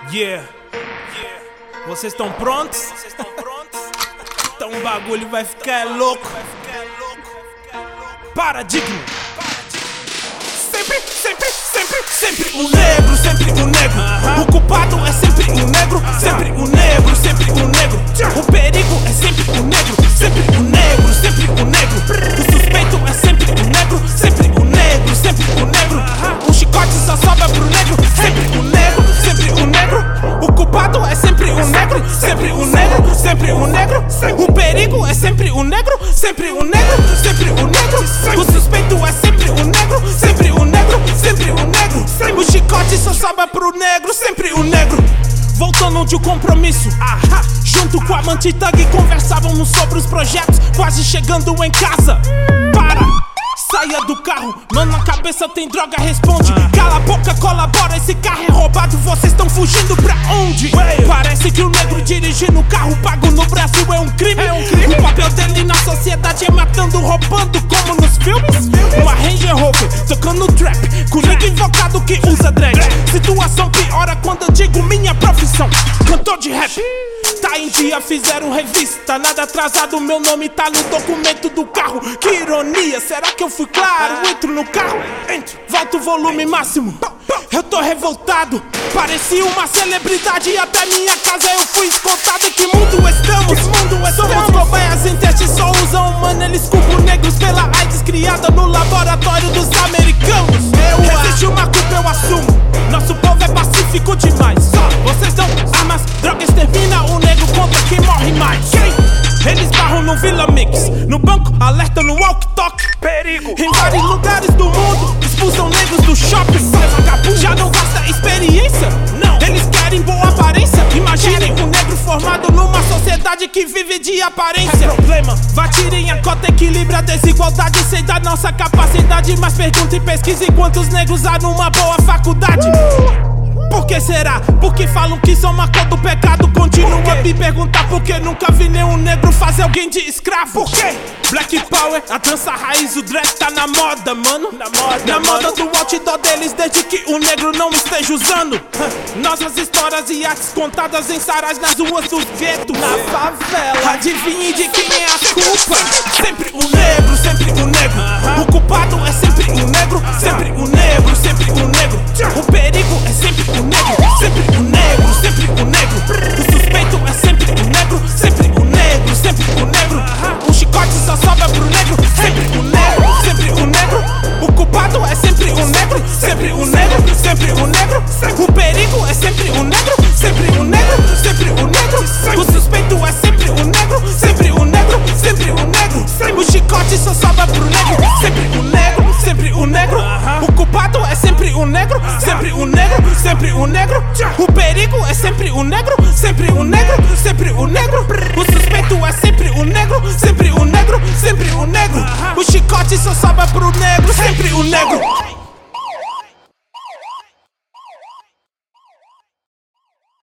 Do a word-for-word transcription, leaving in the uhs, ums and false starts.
Yeah, vocês estão prontos? Então o bagulho vai ficar louco. Paradigma. Sempre, sempre, sempre, sempre o negro, sempre o negro. O culpado é sempre o negro, sempre o negro, sempre o negro. O perigo é sempre o negro, sempre o negro, sempre o negro. O suspeito é sempre o negro, sempre o negro, sempre o negro. O chicote só sobra pro negro, sempre o negro, sempre o negro. O culpado é sempre o negro, sempre o negro, sempre o negro. O perigo é sempre o negro, sempre o negro, sempre o negro. O suspeito é sempre o negro, sempre o negro, sempre o negro. O chicote só sobra pro negro, sempre o negro. Voltando de um compromisso, ah, junto com a Manti Thug conversávamos sobre os projetos, quase chegando em casa. Para! Saia do carro, mano, na cabeça tem droga, responde. Cala a boca, colabora, esse carro é roubado, vocês estão fugindo pra onde? Parece que o negro dirigindo o carro pago no Brasil é um crime. É um crime. O papel dele na sociedade é matando, roubando, como nos filmes. Uma Range Rover, tocando trap, com nigga invocado que usa dread. Situação piora quando eu digo minha profissão, cantor de rap. Tá em dia, fizeram revista, nada atrasado, meu nome tá no documento do carro. Que ironia, será que eu fui claro? Entro no carro, entro, volto o volume máximo. Eu tô revoltado, parecia uma celebridade e até minha casa eu fui escoltado. Em que mundo estamos? Mundo estamos? Somos cobaias em teste, só usam humano, eles culpam negros pela AIDS criada no laboratório dos americanos. Eu existe uma culpa, eu assumo, nosso povo é pacífico demais. Vocês dão armas, droga extermina o negro contra quem morre mais. Eles barram no Vila Mix, no banco, alerta no walk-talk. Perigo. Em vários lugares do mundo, expulsam negros do shopping. Já não basta experiência? Não. Eles querem boa aparência. Imaginem um negro formado numa sociedade que vive de aparência. É problema. Vá, tirem a cota, equilibra a desigualdade. Sei da nossa capacidade, mas pergunta e pesquise quantos negros há numa boa faculdade. Uh! Por que será? Porque falam que são uma cor do pecado. Continua a me perguntar por que nunca vi nenhum negro fazer alguém de escravo. Por quê? Black Power, a dança raiz, o dread tá na moda, mano. Na moda, na moda do outdoor deles, desde que o negro não esteja usando. Nossas histórias e artes contadas em sarais nas ruas dos guetos. Na favela, adivinhe de quem é a culpa. Sempre o negro, sempre o negro. O culpado é sempre o negro, sempre o negro, sempre o negro. O perigo é sempre o negro, sempre o negro, sempre o negro. O suspeito é sempre o negro, sempre o negro, sempre o negro. O chicote só sobra pro negro, sempre o negro, sempre o negro. O culpado é sempre o negro, sempre o negro, sempre o negro. O perigo é sempre o negro, sempre o negro, sempre o negro. O suspeito é sempre o negro, sempre o negro, sempre o negro. O chicote só sobra pro negro, sempre o negro, sempre o negro. O culpado é sempre o negro, sempre o negro, sempre o negro. O perigo é sempre o negro, sempre o negro, sempre o negro. O suspeito é sempre o negro, sempre o negro, sempre o negro. O chicote só sobra pro negro, sempre o negro.